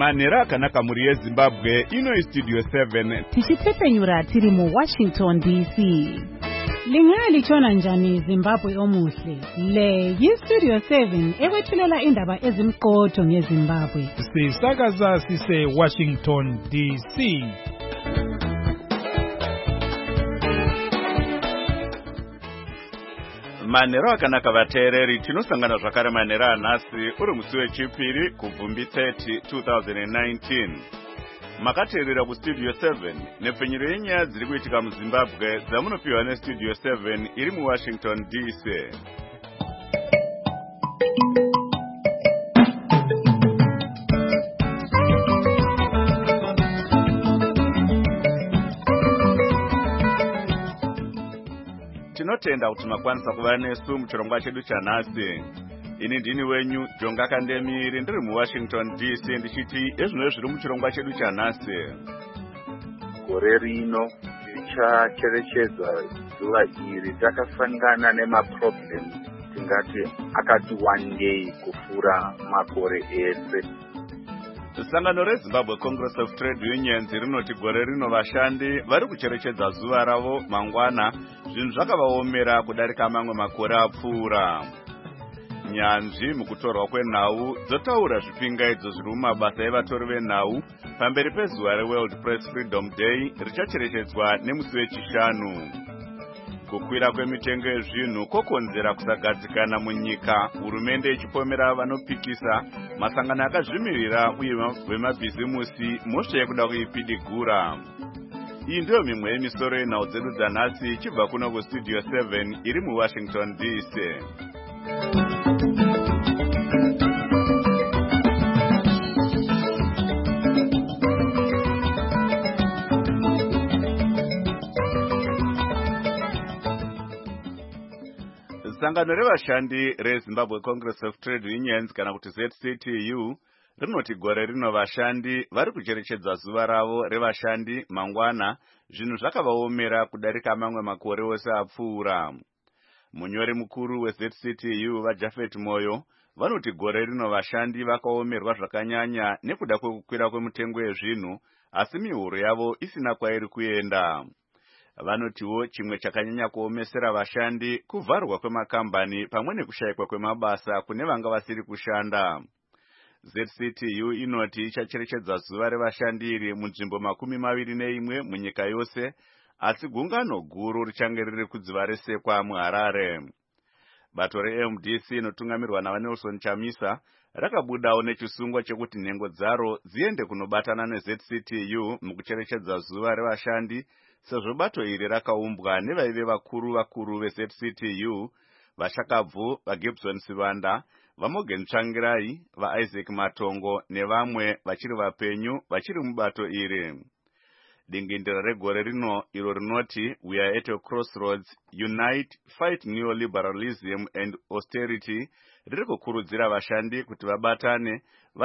Manhero akanaka muri yeZimbabwe, ino iStudio 7. Tichitepenyura tiri muWashington DC. Lingalitshona njani Zimbabwe omuhle? Le yiStudio 7 ekwethulela indaba ezimqotho ngeZimbabwe. Sisakaza sise Washington DC. Manhero akanaka vateereri, tinosangana zvakare manhero anhasi uri musi wechipiri kubvumbi 30 2019. Makateerera kuStudio 7 nepfenyuro yenyaya dziri kuitika muZimbabwe dzamunopiwa neStudio 7 iri muWashington DC. Tinotenda kuti makwanisa kuva nesu muchirongwa chedu chanhasi. Ini ndini wenyu Jonga Kandemiri, ndiri muWashington DC, ndichiti ezvino zviri muchirongwa chedu chanhasi. Gore rino tichacherechedza zuva iri takasangana nemaproblem tingati akati wandei kufura makore ese. Sangano reZimbabwe Congress of Trade Unions rinoti gore rino vashandi vari kucherechedza zuva ravo mangwana, zvinhu zvakavaomera kudarika mamwe makore apfuura. Nyanzvi mukutorwa kwenhau dzotaura zvipingaidzo zviri mumabasa evatori venhau pamberi pezuva reWorld Press Freedom Day richacherechedzwa nemusi wechishanu. Kukwira kwemitengo yezvinhu kokonzera kusagadzikana munyika, hurumende ichipomera vanopikisa, masangano akazvimirira uye vemabhizimusi mhosva yekuda kuipidigura. Iyi ndiyo mimwe yemisoro yenhau dzedu dzanhasi ichibva kuno kuStudio 7 iri muWashington DC. Sangano revashandi reZimbabwe Congress of Trade Unions kana kuti ZCTU rinoti gore rino vashandi vari kucherechedza zuva ravo revashandi mangwana, zvinhu zvakavaomera kudarika mamwe makore ose apfuura. Munyori mukuru weZCTU vaJafet Moyo vanoti gore rino vashandi vakaomerwa zvakanyanya nekuda kwekukwira kwemitengo yezvinhu, asi mihoro yavo isina kwairi kuenda. Vanotiwo chimwe chakanyanya kuomesera vashandi kuvharwa kwemakambani pamwe nekushayikwa kwemabasa kune vanga vasiri kushanda. ZCTU inoti ichacherechedza zuva revashandi iri munzvimbo 21 munyika yose, asi gungano guru richange riri kudziva resekwa muHarare. Bato reMDC inotungamirwa naVanelson Chamisa rakabudawo nechisungwa chekuti nhengo dzaro dziende kunobatana neZCTU mukucherechedza zuva revashandi, sezvo bato iri rakaumbwa nevaive vakuru veZCTU, vaShakabvu, vaGibson Sivanda, vaMorgan Tsvangirai, vaIsaac Matongo nevamwe vachiri vapenyu vachiri mubato iri. Dingindira regore rino iro rinoti We are at a crossroads, unite, fight neoliberalism and austerity riri kukurudzira vashandi kuti vabatane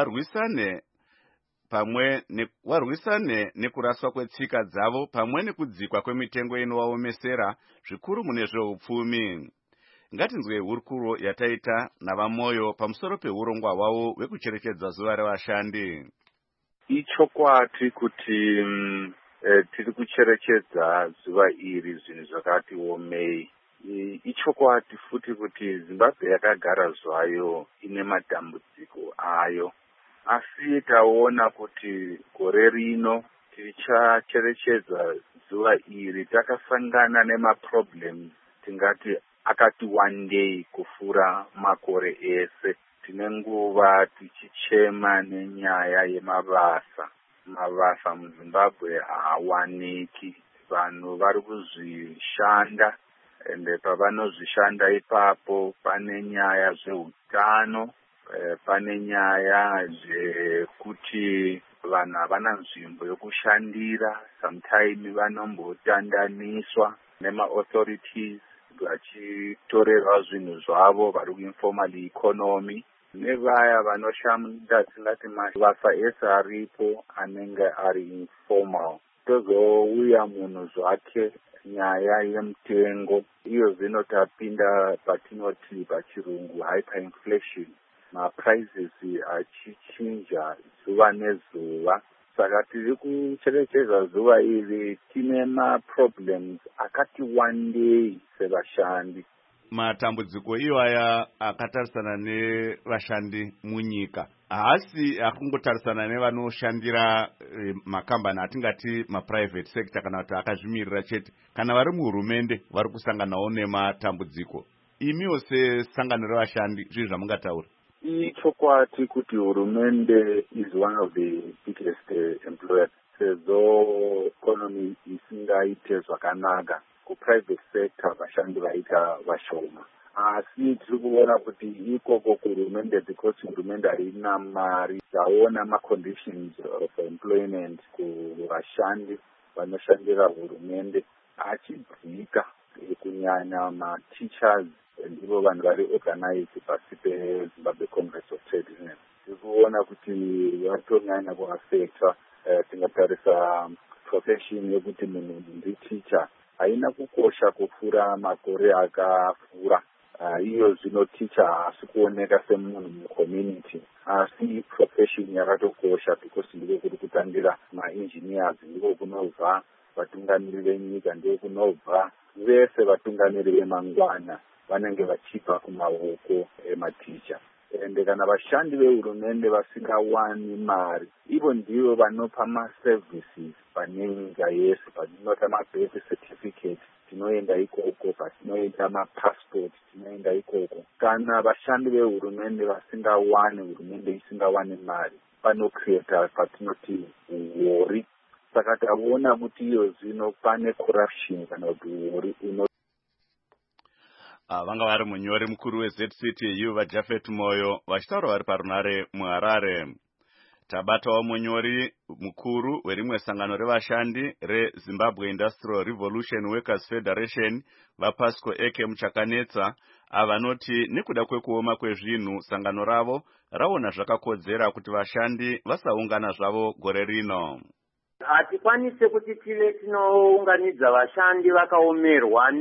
varwisane nekuraswa kwetsika dzavo pamwe nekudzikwa kwemitengo inovaomesera zvikuru mune zveupfumi. Ngatinzwe hurukuro yataita navaMoyo pamusoro peurongwa hwavo hwekucherechedza zuva revashandi. Ichokwati kuti tiri kucherechedza zuva iri zvinhu zvakati omei. Ichokwati futi kuti Zimbabwe yakagara zvayo ine madambudziko ayo, asi taona kuti gore rino tichacherechedza zuva iri takasangana nemaproblem tingati akati wandei kufura makore ese. Tine nguva tichichema nenyaya yemabasa. Mabasa muZimbabwe haawaniki, vanhu vari kuzvishanda, ende pavanozvishanda ipapo pane nyaya zveutano, pane nyaya zvekuti vanhu havana nzvimbo yokushandira, sometime vanombotandaniswa nema-authorities vachitorerwa zvinhu zvavo, vari kuinformal economy, nevaya vanoshanda tingati mabasa ese aripo anenge ari informal. Tozouya munhu zvake nyaya yemutengo, iyo zvino tapinda patinoti pachirungu hyperinflation. maprices achichinja zuva nezuva. Saka tiri kucherechedza zuva iri tine maproblems akati wandei sevashandi. Matambudziko iwaya akatarisana nevashandi munyika haasi akungotarisana nevanoshandira makambani atingati maprivate sector kana kuti akazvimirira chete, kana vari muhurumende vari kusanganawo nematambudziko. Imiwo sesangano revashandi zvii zvamungataura? Ichokwati kuti hurumende is one of the biggest employers. Sezvo economy isingaite zvakanaka, kuprivate sector vashandi vaita vashoma. Asi tiri kuona kuti ikoko kuhurumende, because hurumende haina mari, yaona maconditions of employment kuvashandi vanoshandira hurumende achidzika, kunyanya mateachers ndivo vanhu vari organized pasi peZimbabwe Congress of Trade Unions. Tiri kuona kuti vatonyanya kuafecta. Tingatarisa profession yekuti munhu nditeacher haina kukosha kupfuura makore akapfuura. Iyo zvino teacher haasi kuoneka semunhu mucommunity, asi profession yakatokosha because ndiko kuri kutangira maengineers, ndiko kunobva vatungamiri venyika, ndiko kunobva vese vatungamiri vemangwana vanenge vachibva kumaoko ematicha. Ende kana vashandi vehurumende vasingawani mari, ivo ndivo vanopa maservices pane nyika yese. Patinota mabirth certificate tinoenda ikoko, patinoenda mapassport tinoenda ikoko. Kana vashandi vehurumende vasingawani, hurumende isingawani mari, panocreata patinoti uori. Saka taona kuti iyo zvino pane corruption kana kuti uori uno. Vanga vari munyori mukuru weZCTU vaJafet Moyo vachitaura vari parunare muHarare. Tabatawo munyori mukuru werimwe sangano revashandi reZimbabwe Industrial Revolution Workers Federation vaPasco Eke Muchakanetsa avanoti nekuda kwekuoma kwezvinhu sangano ravo raona zvakakodzera kuti vashandi vasaungana zvavo gore rino. Hatikwanise kuti tive tinounganidza vashandi vakaomerwa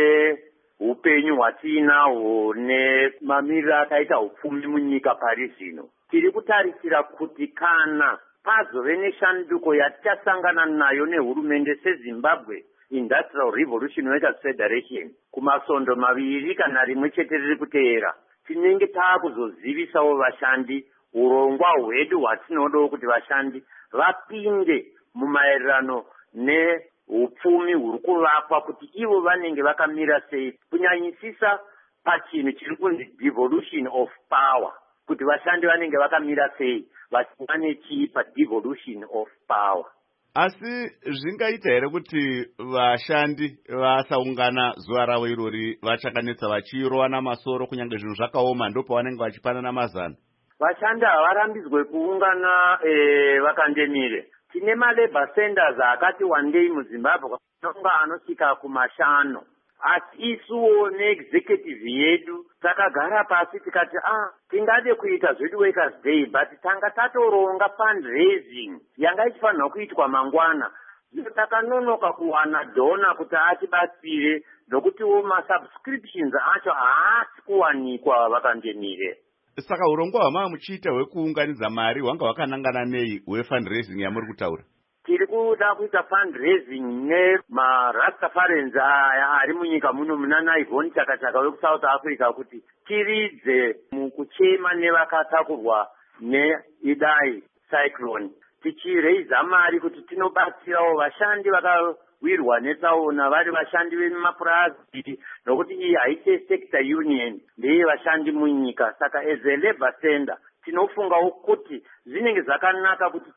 upenyu hwatinahwo nemamiriro akaita upfumi munyika pari zvino. Tiri kutarisira kuti kana pazove neshanduko yatichasangana nayo nehurumende seZimbabwe Industrial Revolution Workers Federation kumasondo maviri kana rimwe chete riri kuteera, tinenge taakuzozivisawo vashandi urongwa hwedu hwatinoda kuti vashandi vapinde mumaererano upfumi huri kuvakwa, kuti ivo vanenge vakamira sei, kunyanyisisa pachinhu chiri kunzi devolution of power, kuti vashandi vanenge vakamira sei vachiva nechii padevolution of power. Asi zvingaita here kuti vashandi vasaungana zuva ravo irori vachakanetsa vachirowana masoro kunyange zvinhu zvakaoma ndo pavanenge vachipanana mazano? Vashandi havarambidzwe kuungana vakandemire. Tine malabor centers akati wandei muZimbabwe anonga anosvika kumashanu. Asi isuwo neexecutive yedu takagara pasi tikati tingade kuita zvedu Workers Day, but tanga tatoronga fundraising yanga ichifanirwa kuitwa mangwana. Takanonoka kuwana dona kuti atibatsire, nokutiwo masubscriptions acho haasi kuwanikwa vakandemire. Saka urongwa hwama muchiita hwekuunganidza mari hwanga hwakanangana nei hwefundraising yamuri kutaura? Tiri kuda kuita fundraising nemarastafarians ari munyika muno muna Naivon Chakachaka wekuSouth Africa kuti tiridze mukuchema nevakatakurwa neidai cyclone, tichireiza mari kuti tinobatsirawo vashandi vakawirwa netsaona vari vashandi vemapurazi, nokuti iyi haite sector union, ndeye vashandi munyika. Saka as a labor center tinofungawo kuti zvinenge zvakanaka kuti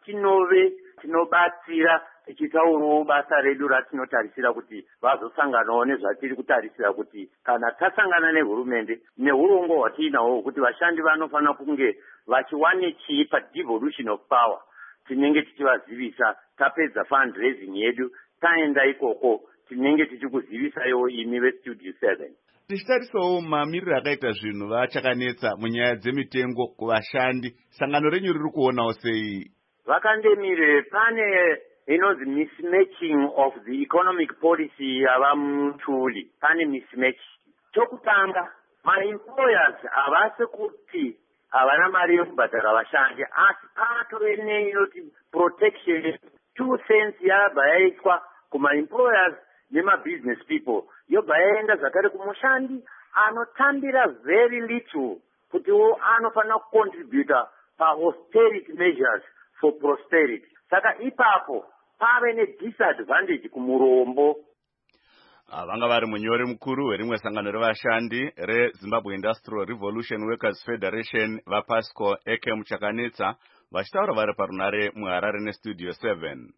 tinobatsira tichitaurawo basa redu ratinotarisira kuti vazosanganawo nezvatiri kutarisira kuti kana tasangana nehurumende neurongwa hwatiinahwo kuti vashandi vanofanira kunge vachiwane chii padevolution of power, tinenge tichivazivisa. Tapedza fundraising yedu taenda ikoko tinenge tichikuzivisaiwo imi veStudio 7. Tichitarisawo mamiriro akaita zvinhu vachakanetsa munyaya dzemitengo kuvashandi, sangano renyu riri kuonawo sei? Vakandemire pane inonzi mismatching of the economic policy yavamutuli. Pane mismatch. Chokutanga, maemployers havasi kuti havana mari yekubhadhara vashandi, asi patove neinoti protection 2 cents yabva yaitwa kuma-employers nema-business people, yobva yaenda zvakare kumushandi anotambira very little kutiwo anofanira kucontributa pa-austerity measures for prosperity. Saka ipapo pave ne-disadvantage kumurombo. Vanga vari munyori mukuru werimwe sangano revashandi reZimbabwe Industrial Revolution Workers Federation vaPasco Eke Muchakanitsa vachitaura vari parunare muHarare neStudio 7.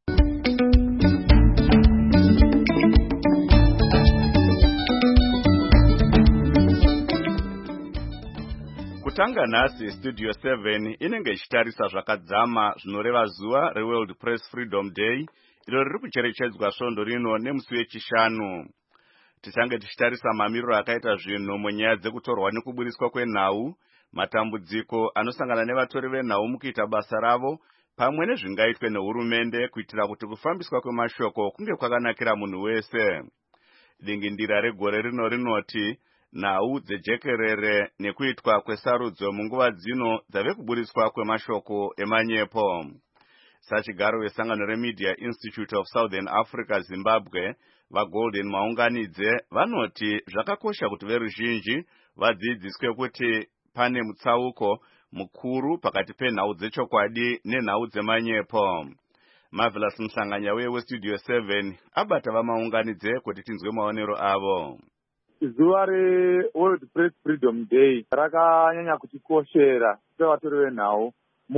Kutanga nhasi Studio 7 inenge ichitarisa zvakadzama zvinoreva zuva reWorld Press Freedom Day iro riri kucherechedzwa svondo rino nemusi wechishanu. Tichange tichitarisa mamiriro akaita zvinhu munyaya dzekutorwa nekuburiswa kwenhau, matambudziko anosangana nevatori venhau mukuita basa ravo, pamwe nezvingaitwe nehurumende kuitira kuti kufambiswa kwemashoko kunge kwakanakira munhu wese. Dingindira regore rino rinoti nhau dzejekerere nekuitwa kwesarudzo munguva dzino dzave kuburiswa kwemashoko emanyepo. Sachigaro wesangano reMedia Institute of Southern Africa Zimbabwe vaGolden Maunganidze vanoti zvakakosha kuti veruzhinji vadzidziswe kuti pane mutsauko mukuru pakati penhau dzechokwadi nenhau dzemanyepo. Marvelous Mhlanganya weStudio 7 abata vamaunganidze kuti tinzwe maonero avo. Zuva reWorld Press Freedom Day rakanyanya kutikoshera sevatori venhau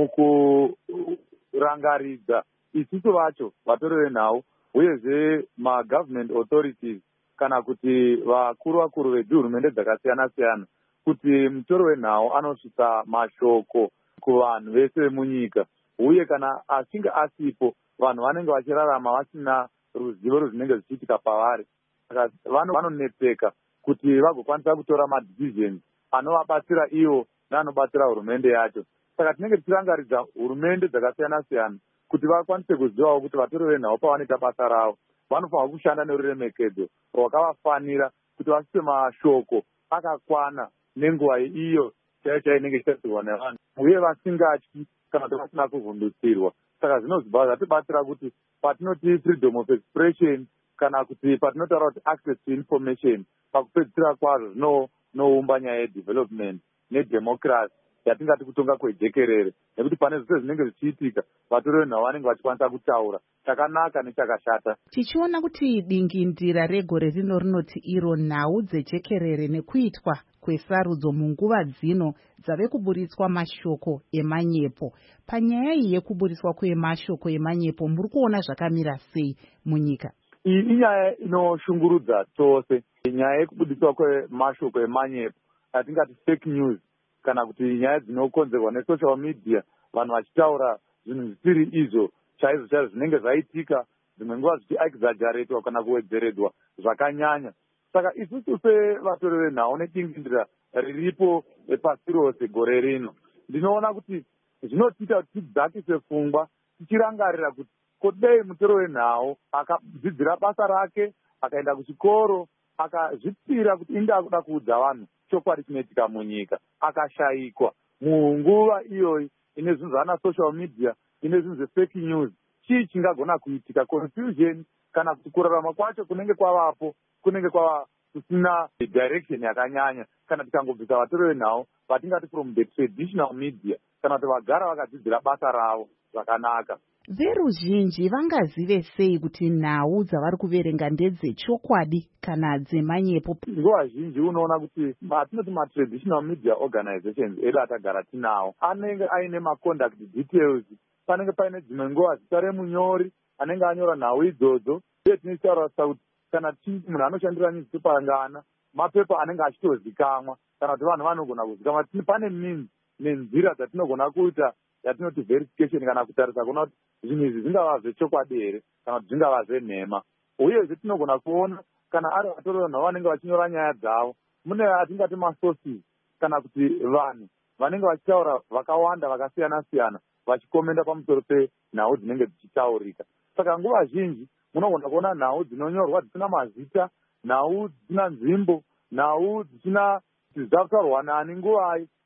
mukurangaridza isusu vacho vatori venhau uyezve ma-government authorities kana kuti vakuru vedzihurumende dzakasiyana siyana kuti mutori wenhau anosvitsa mashoko kuvanhu vese vemunyika, uye kana achinge asipo vanhu vanenge vachirarama vasina ruzivo rwezvinenge zvichiitika pavari. Saka vanonetseka kuti vagokwanisa kutora madecisions anovabatsira ivo neanobatsira hurumende yacho. Saka tinenge tichirangaridza hurumende dzakasiyana siyana kuti vakwanise kuzivawo kuti vatori venhau pavanoita basa ravo vanofanira kushanda neruremekedzo rwakavafanira kuti vasvitse mashoko akakwana nenguva iyo chaiyo inenge ichitarisirwa nevanhu, uye vasingatyi kana kuti vasina kuvhundutsirwa. Saka zvinozibva zvatibatsira kuti patinoti freedom of expression kana kuti patinotaura kuti access to information, pakupedzisira kwazvo zvinoumba nyaya yedevelopment nedemocracy yatingati kutonga kwejekerere, nekuti pane zvose zvinenge zvichiitika vatori venhau vanenge vachikwanisa kutaura chakanaka nechakashata. Tichiona kuti dingindira regore rino rinoti iro nhau dzejekerere nekuitwa kwesarudzo munguva dzino dzave kuburitswa mashoko emanyepo. Panyaya iyi yekuburiswa kwemashoko emanyepo muri kuona zvakamira sei munyika? Iyi inyaya inoshungurudza tose, nyaya yekubudiswa kwemashoko emanyepo atingati fake news, kana kuti nyaya dzinokonzerwa nesocial media, vanhu vachitaura zvinhu zvisiri izvo chaizvo zvinenge zvaitika, dzimwe nguva zvichiexageratwa kana kuwedzeredwa zvakanyanya. Saka isusu sevatori venhau nedingindira riripo pasi rose gore rino, ndinoona kuti zvinotiita kuti tidzakise pfungwa tichirangarira kuti kodei mutori wenhau akadzidzira basa rake, akaenda kuchikoro, akazvipira kuti inda kuda kuudza vanhu chokwadi chinoitika munyika, akashayikwa munguva iyoyi ine zvinhu zvana social media, ine zvinhu zvefake news, chii chingagona kuitika? Confusion kana kuti kurarama kwacho kunenge kwavapo, kunenge kwava kusina direction yakanyanya. Kana tikangobvisa vatori venhau vatingati from the traditional media, kana kuti vagara vakadzidzira basa ravo zvakanaka. Veruzhinji vangazive sei kuti nhau dzavari kuverenga ndedzechokwadi kana dzemanyepo? Nguva zhinji unoona kuti atinoti ma-traditional media organizations edu atagara tinawo anenge aine ma-conduct details. Panenge paine dzimwe nguva zita remunyori anenge anyora nhau idzodzo, uye tinotaurasa kuti kana munhu anoshandira newspaper mapepa anenge achitozikamwa, kana kuti vanhu vanogona kuzikamwa. Pane means nenzira dzatinogona kuita yatinoti verification kana kutarisa kuona kuti zvinhu izvi zvingava zvechokwadi here kana kuti zvingava zvenhema. Uyezve tinogona kuona kana ari vatori venhau vanenge vachinyora nyaya dzavo, mune atingati masources kana kuti vanhu vanenge vachitaura vakawanda vakasiyana siyana vachikomenda pamusoro penhau dzinenge dzichitaurika. Saka nguva zhinji munogona kuona nhau dzinonyorwa dzisina mazita, nhau dzisina nzvimbo, nhau dzisina kuti dzakutaurwa nani nguvai,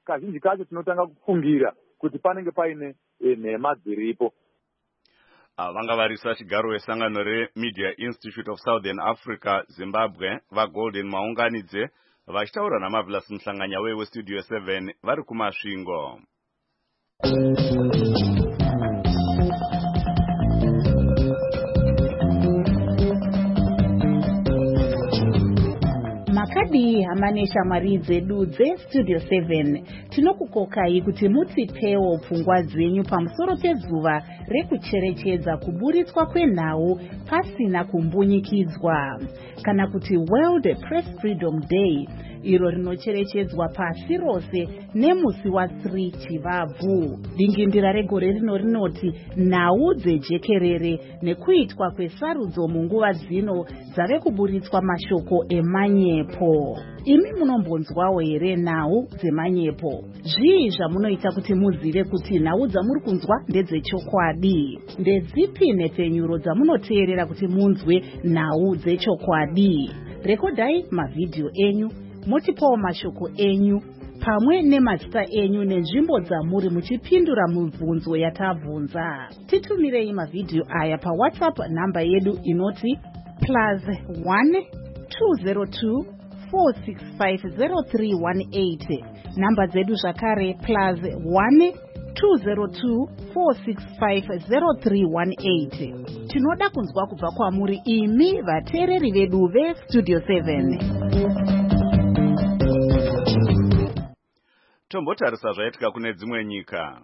kazhinji kacho tinotanga kufungira kuti panenge paine nhema dziripo. Vanga varisa chigaro wesangano reMedia Institute of Southern Africa Zimbabwe vaGolden Maunganidze vachitaura naMarvelous Mhlanganya weStudio 7 vari kumasvingo. Makadi hamanesha mari dzedu dzeStudio 7 tinokukokai kuti mutsipewo pfungwa dzenyu pamusoro pezuva rekucherechedza kuburitswa kwenhau pasina kumbunyikidzwa, kana kuti World Press Freedom Day, iro rinocherechedzwa pasi rose nemusi wa3 Chivabvu. Dingindira regore rino rinoti nhau dzejekerere nekuitwa kwesarudzo munguva dzino dzave kuburitswa mashoko emanyepo. Imi munombonzwawo here nhau dzemanyepo? Zvii zvamunoita kuti muzive kuti nhau dzamuri kunzwa ndedzechokwadi? Ndedzipi nhepfenyuro dzamunoteerera kuti munzwe nhau dzechokwadi? Rekodai mavhidhiyo enyu, motipawo mashoko enyu pamwe nemazita enyu nenzvimbo dzamuri muchipindura mibvunzo yatabvunza. Titumirei mavhidhiyo aya paWhatsApp namba yedu inoti +1 202 4650318. Namba dzedu zvakare +1 202 4650318. Tinoda kunzwa kubva kwamuri imi vateereri vedu veStudio 7. Tombotarisa zvaitika kune dzimwe nyika.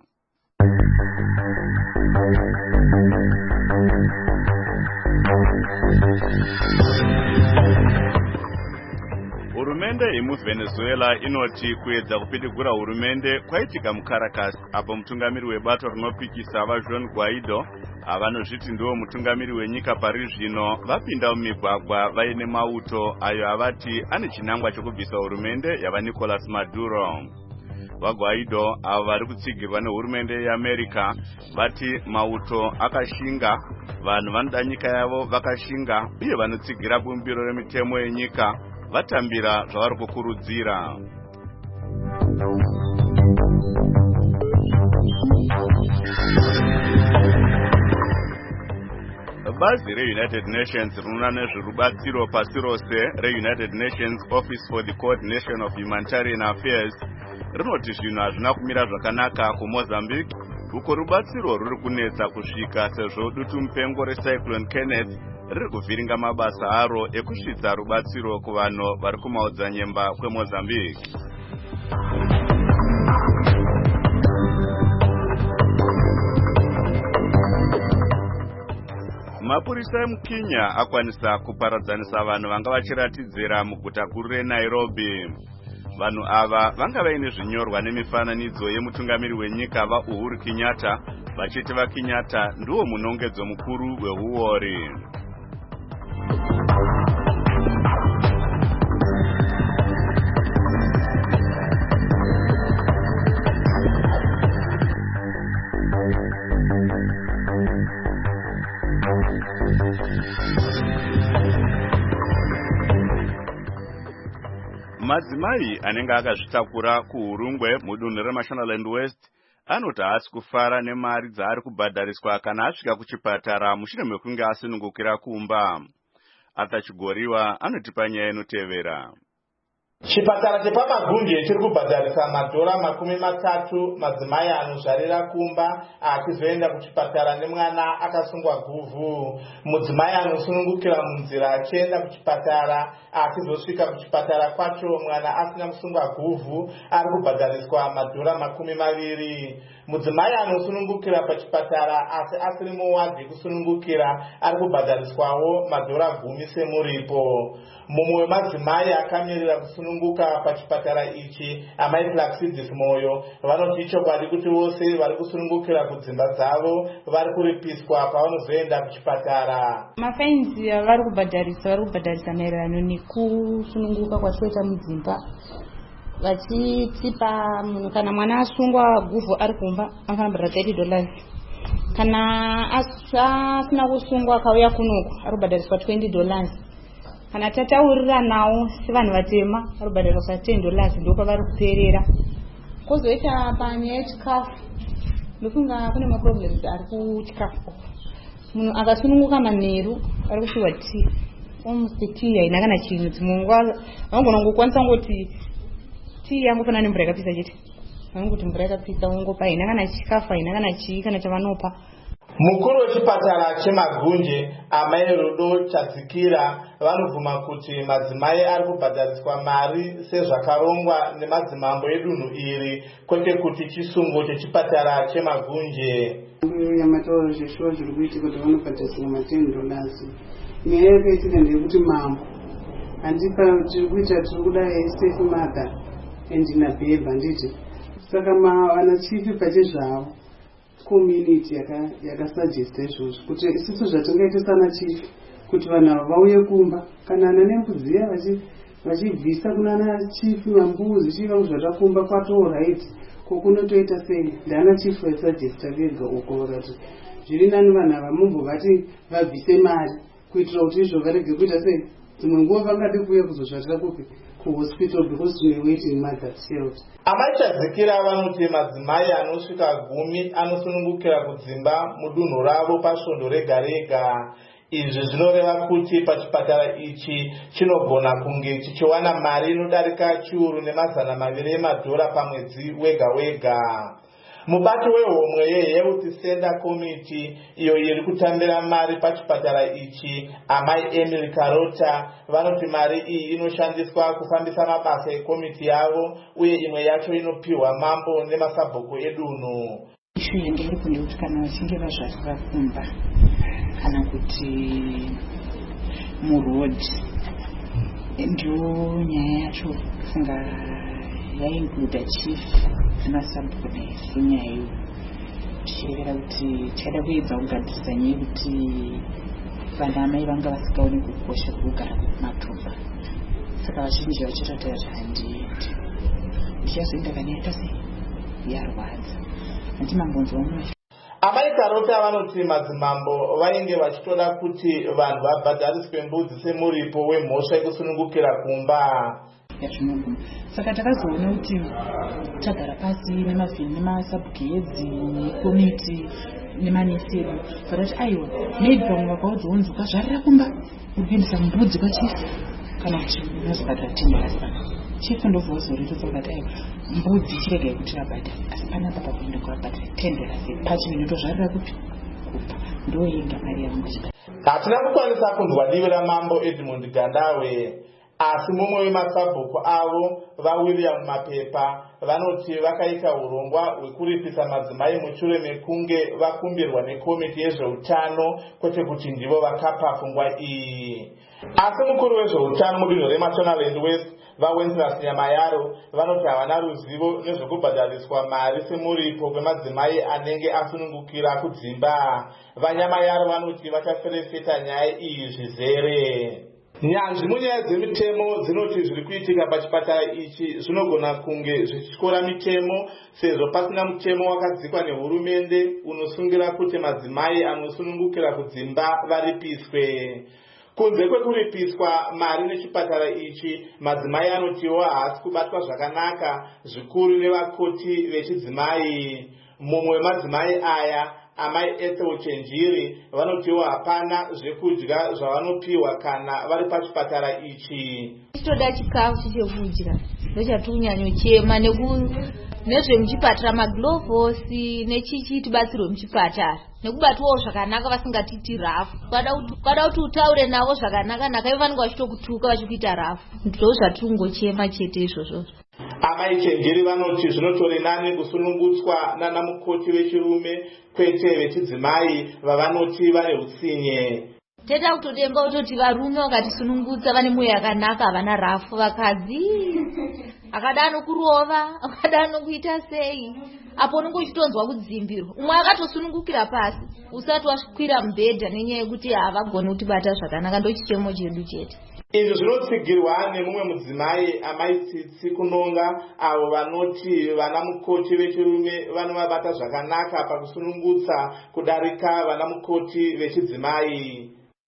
Hurumende yemuVenezuela inoti kuedza kupitigura hurumende kwaitika muCaracas apo mutungamiri webato rinopikisa vaJuan Guaido avanozviti ndiwo mutungamiri wenyika pari zvino vapinda mumigwagwa vaine mauto ayo avati ane chinangwa chokubvisa hurumende yavaNicolas Maduro. VaGuaido avo vari kutsigirwa nehurumende yeAmerica vati mauto akashinga, vanhu vanoda nyika yavo vakashinga uye vanotsigira bumbiro remitemo yenyika vatambira zvavari kukurudzira. Bazi reUnited Nations rinoona nezverubatsiro pasi rose reUnited Nations Office for the Coordination of Humanitarian Affairs rinoti zvinhu hazvina kumira zvakanaka kuMozambique, uko rubatsiro ruri kunetsa kusvika sezvo dutu mupengo reCyclone Kenneth riri kuvhiringa mabasa aro ekusvitsa rubatsiro kuvanhu vari kumaodzanyemba kweMozambique. Mapurisa emuKenya akwanisa kuparadzanisa vanhu vanga vachiratidzira muguta guru reNairobi. Vanhu ava vanga vaine zvinyorwa nemifananidzo yemutungamiri wenyika vaUhuru Kenyatta vachiti vaKenyatta ndiwo munongedzo mukuru wehuori. Madzimai anenge akazvitakura kuHurungwe mudunhu reMashonaland West anoti haasi kufara nemari dzaari kubhadhariswa kana asvika kuchipatara mushure mekunge asunungukira kumba. Atachigoriwa anotipa nyaya inotevera. Chipatara chepamagunje chiri kubhadharisa madhora 30 madzimai anozvarira kumba achizoenda kuchipatara nemwana akasungwa guvhu. Mudzimai anosunungukira munzira achienda kuchipatara achizosvika kuchipatara kwacho mwana asina kusungwa guvhu ari kubhadhariswa madhora 20. Mudzimai anosunungukira pachipatara asi asiri muwadhi kusunungukira ari kubhadhariswawo madhora 10 semuripo. Mumwe wemadzimai akamirira kusununguka pachipatara ichi, amai Placidis Moyo, vanoti ichokwadi kuti vose vari kusunungukira kudzimba dzavo vari kuripiswa pavanozoenda kuchipatara. Mafainzi vari kubhadharisa maererano nekusununguka kwatinoita mudzimba. Vachitipa munhu kana mwana asungwa guvhu ari kumba anofanira kubhadhara $30. Kana asina kusungwa akauya kunoku ari kubhadhariswa $20. Kana tataurira nawo sevanhu vatema ari kubhadhariswa $10 ndipo pavari kuteerera. Kwozoita panyaya yechikafu ndofunga kune maproblems ari kuchikafu. Munhu akasununguka manheru ari kupiwa tea, almost tea haina kana chinhu. Dzimwe nguva vanogona kungokwanisa kungoti tea yangofanana nemvura yakapisa chete, vanongoti mvura yakapisa wongopa, haina kana chikafu, haina kana chii kana chavanopa. Mukuru wechipatara cheMagunje Amai Rudo Chadzikira vanobvuma kuti madzimai ari kubhadhariswa mari sezvakarongwa nemadzimambo edunhu iri, kwete kuti chisungo chechipatara cheMagunje. Yamataura zveshuwa zviri kuitika kuti vanobhadhariswa $10. Nyaya yakaitika ndeyekuti mambo handipa tiri kuita tiri kudai safe mother and nabhebha nditi, saka vana chifi pachezvavo community yakasuggesta izvozvo kuti isusu zvatingaita sana chief kuti vanhu ava vauye kumba kana ana nembudziya vachibvisa kunana chief mambuzi chivangu zvatakumba kwatoright kokunotoita sei ndaana chief vaisuggesta vega uko vakati zviri nani vanhu ava mumbovati vabvise mari kuitira kuti izvo varege kuita sei dzimwe nguva vangade kuuya kuzozvatira kupi kuhospital because tine waiting mothers shelter. Amai Chadzikira vanoti madzimai anosvika 10 anosunungukira kudzimba mudunhu ravo pasvondo rega rega. Izvi zvinoreva kuti pachipatara ichi chinogona kunge chichiwana mari inodarika chiuru $200 emadhora pamwedzi wega wega. Mubati wehomwe yeHealth Center Committee iyo iri kutambira mari pachipatara ichi, Amai Emily Karota, vanoti mari iyi inoshandiswa kufambisa mabasa ekomiti yavo uye imwe yacho inopiwa mambo nemasabhuku edunhu. Ishu yange iripo ndekuti kana vachinge vazvarira kumba kana kuti murodhi ndio nyaya yacho kufunga yaincluda chief nemasabhuku nenyaya iyo tichirevera kuti tikada kuedza kugadhirisa nyaya yekuti vanamai vanga vasikaoni kukosha kugara kumatumba, saka vazhinji vachiratira kuti handiendi ndichazoenda kana yaita sei yarwadza handimambonzwa umwe. Amai Karota vanoti madzimambo vainge vachitoda kuti vanhu vabhadhariswe mbudzi semuripo wemhosva yekusunungukira kumba. Saka takazoona kuti tagara pasi nemasabhukedzi nekomiti nemanesi edu vakati aiwa maybe pamwe vakaudza unzuka zvarira kumba kupindisa mbudzi kwachifu kana kuti unozobhadhara $10. Chifu ndovhozoritosa vakati aiwa mbudzi chirega yekuti vabhadhara asi panapa pakuenda kwavabhadhara $10 pachiminoto zvarira kupi kupa ndoyenga mari yavanga chibhadhara. Hatina kukwanisa kunzwa divi ramambo Edmund Gandawe, asi mumwe wemasabhuku avo vaWilliam Mapepa vanoti vakaita urongwa hwekuripisa madzimai mushure mekunge vakumbirwa nekomiti yezveutano kwete kuti ndivo vakapa pfungwa iyi. Asi mukuru wezveutano mudunhu reMashonaland West vaWenceslas Nyamayaro vanoti havana ruzivo nezvekubhadhariswa mari semuripo kwemadzimai anenge asunungukira kudzimba. VaNyamayaro vanoti vachaferefeta nyaya iyi zvizere. Nyanzvi munyaya dzemitemo dzinoti zviri kuitika pachipatara ichi zvinogona kunge zvichityora mitemo sezvo pasina mutemo wakadzikwa nehurumende unosungira kuti madzimai anosunungukira kudzimba varipiswe. Kunze kwekuripiswa mari nechipatara ichi, madzimai anotiwo haasi kubatwa zvakanaka zvikuru nevakoti vechidzimai. Mumwe wemadzimai aya, Amai Ethel Chenjiri, vanotiwo hapana zvekudya zvavanopiwa kana vari pachipatara ichi. Toda chikafu chekudya ndochatunyanyochema nezvemuchipatara maglovosi nechichi tibatsirwe muchipatara nekubatwawo zvakanaka vasingatiti rafu. Kwada kuti utaure navo zvakanaka naka vanenge vachitokutuka vachikuita rafu. Ndo zvatungochema chete izvozvo. Amai Chenjiri vanoti zvinotori nani kusunungutswa nana mukoti vechirume kwete vechidzimai vavanoti vane utsinye. Teta kutodenga kutoti varume vakatisunungutsa vane mwoyo yakanaka havana rafu, vakadzi akadano kurova akadano kuita sei apo unenge uchitonzwa kudzimbirwa. Umwe akatosunungukira pasi usati wasvika mubhedha nenyaya yekuti havagoni kutibata zvakanaka. Ndochichemo chedu chete. Izvi zvinotsigirwa nemumwe mudzimai Amai Tsitsi Kunonga avo vanoti vana mukoti vechirume vanovabata zvakanaka pakusunungutsa kudarika vana mukoti vechidzimai.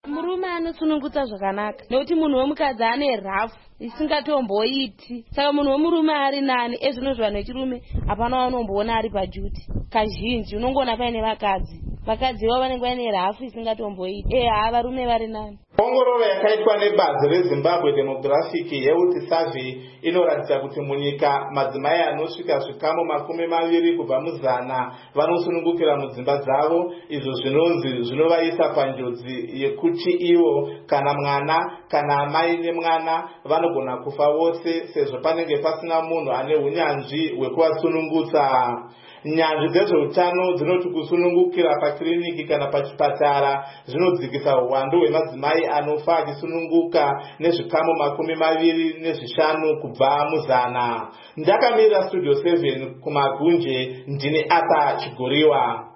murume anosunungutsa zvakanaka nekuti munhu wemukadzi ane rhafu isingatomboiti. Saka munhu wemurume ari nani, ezvinozvi vanhu vechirume hapana vanomboona ari pajuti. Kazhinji unongoona paine vakadzi vavo vanenge vaine rhafu isingatomboiti. Varume vari nani. Ongororo yakaitwa nebazi reZimbabwe Demographic Health Survey inoratidza kuti munyika madzimai anosvika zvikamu 20 kubva muzana vanosunungukira mudzimba dzavo, izvo zvinonzi zvinovaisa panjodzi yekuti ivo kana mwana kana amai nemwana vanogona kufa vose, sezvo panenge pasina munhu ane unyanzvi hwekuvasunungutsa. Nyanzvi dzezveutano dzinoti kusunungukira pakiriniki kana pachipatara zvinodzikisa uwandu hwemadzimai anofa achisununguka nezvikamu 25 kubva muzana. Ndakamirira Studio 7 kumagunje, ndini Asa Chigoriwa.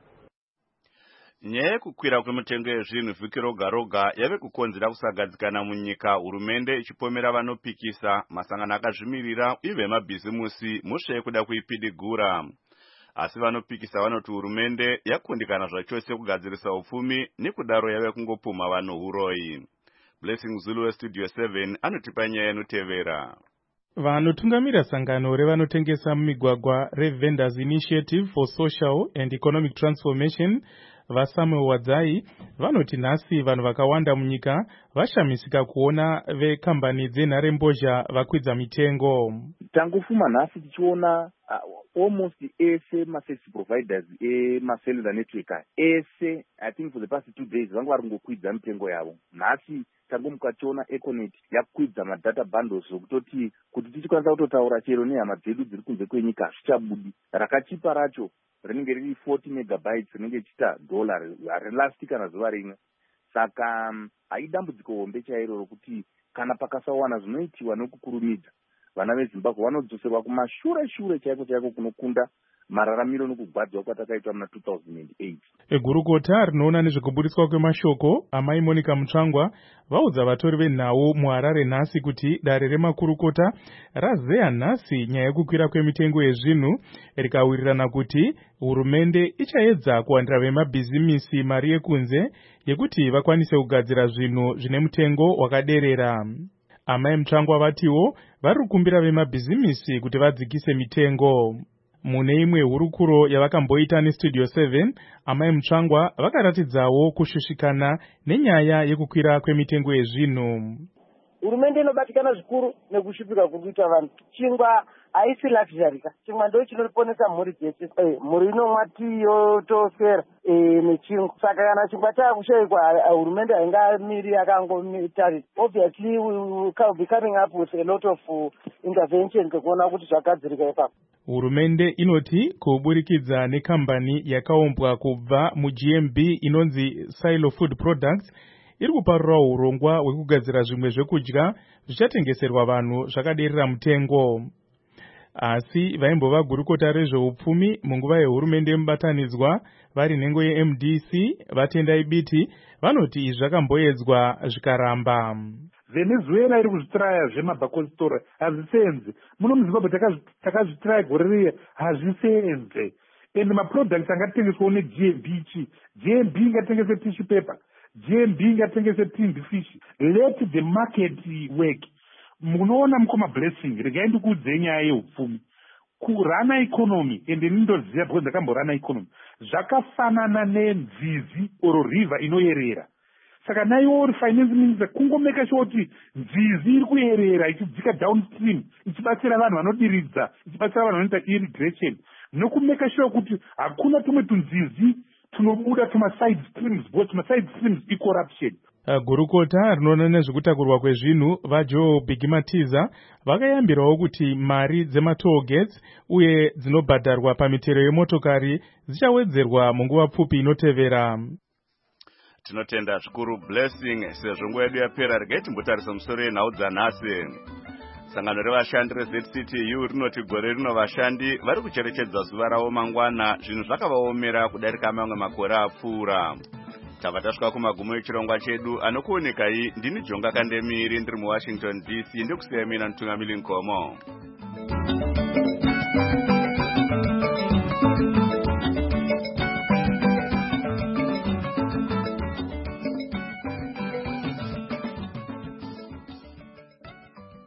Nyaya yekukwira kwemitengo yezvinhu vhiki roga roga yave kukonzera kusagadzikana munyika, hurumende ichipomera vanopikisa, masangano akazvimirira uye vemabhizimusi mushe yekuda kuipidigura. Asi vanopikisa vanoti hurumende yakundikana zvachose kugadzirisa upfumi, nekudaro yave kungopumha vanhu uroi. Blessing Zulu weStudio 7 anotipa nyaya inotevera. Vanotungamira sangano revanotengesa mumigwagwa reVendors Initiative for Social and Economic Transformation vaSamuel Wadzai vanoti nhasi vanhu vakawanda munyika vashamisika kuona vekambani dzenharembozha vakwidza mitengo. Tangofuma nhasi tichiona almost ese maservice providers emacellular network ese, I think for the past 2 days vanga vari kungokwidza mitengo yavo. Nhasi tangomuka tiona Econet yakwidza madata bundles zvokutoti kuti tichikwanisa kutotaura chero nehama dzedu dziri kunze kwenyika hazvichabudi. Rakachipa racho rinenge riri 40 megabytes rinenge ichiita $, harilasti kana zuva rimwe. Saka haidambudziko hombe chairo rokuti kana pakasawana zvinoitiwa nokukurumidza vana veZimbabwe vanodzoserwa kumashure chaiko kunokunda mararamiro nokugwadzwa kwatakaitwa muna 2008. Gurukota rinoona nezvekubudiswa kwemashoko amai Monica Mutsvangwa vaudza vatori venhau muHarare nhasi kuti dare remakurukota razeya nhasi nyaya yekukwira kwemitengo yezvinhu, rikawirirana kuti hurumende ichaedza kuwandira vemabhizimisi mari yekunze yekuti vakwanise kugadzira zvinhu zvine mutengo wakaderera. Amai Mutsvangwa vatiwo vari kukumbira vemabhizimisi kuti vadzikise mitengo. Mune imwe hurukuro yavakamboita neStudio 7, amai Mutsvangwa vakaratidzawo kushushikana nenyaya yekukwira kwemitengo yezvinhu. Hurumende inobatikana zvikuru nekushupika kuita vanhu. Chingwa haisi luxury, chingwa ndo chinoponesa mhuri dzese. Mhuri inomwa tii yotoswera nechingwa. Saka kana chingwa chakushaikwa hurumende haingamiri yakangotarisa. Obviously we will be coming up with a lot of intervention kuona kuti zvagadzirika ipapo. Hurumende inoti kuburikidza nekambani yakaumbwa kubva muGMB inonzi Silo Food Products iri kuparura urongwa hwekugadzira zvimwe zvekudya zvichatengeserwa vanhu zvakaderera mutengo. Asi vaimbova gurukota rezveupfumi munguva yehurumende mubatanidzwa vari nhengo yeMDC vatendai biti vanoti izvi zvakamboedzwa zvikaramba. Venezuela iri kuzvitiraya zvemabhakositora hazvisenzi. Muno muZimbabwe takazvitiraya gore riye hazvisenzi. And maproducts angatengeswawo neGMB ichi. GMB ingatengese tissue paper. GMB ingatengese tinned fish. Let the market work. Munoona mukoma Blessing, regai ndikuudzei nyaya yeupfumi. Kurana economy, ende nindoziva because ndakamborana economy, zvakafanana nenzizi oro river inoyerera. Saka naiwo uri finance minister kungomeka sure kuti nzizi iri kuyerera ichidzika downstream, ichibatsira vanhu vanodiridza, ichibatsira vanhu vanoita irrigation, nokumeka sure kuti hakuna tumwe tunzizi tunobuda tumaside streams, because tumaside streams icorruption. Gurukota rinoona nezvekutakurwa kwezvinhu vaJoe Bigimatiza vakayambirawo kuti mari dzematoll gates uye dzinobhadharwa pamitero yemotokari dzichawedzerwa munguva pfupi inotevera. Tinotenda zvikuru Blessing, sezvo nguva yedu yapera regai timbotarisa musoro yenhau dzanhasi. Sangano revashandi reZCTU rinoti gore rino vashandi vari kucherechedza zuva ravo mangwana, zvinhu zvakavaomera kudarika mamwe makore apfuura. Tava tasvika kumagumo echirongwa chedu, anokuonekai ndini Jonga Kandemiri ndiri muWashington DC, ndikusiya mina Mutungamiri Nkomo.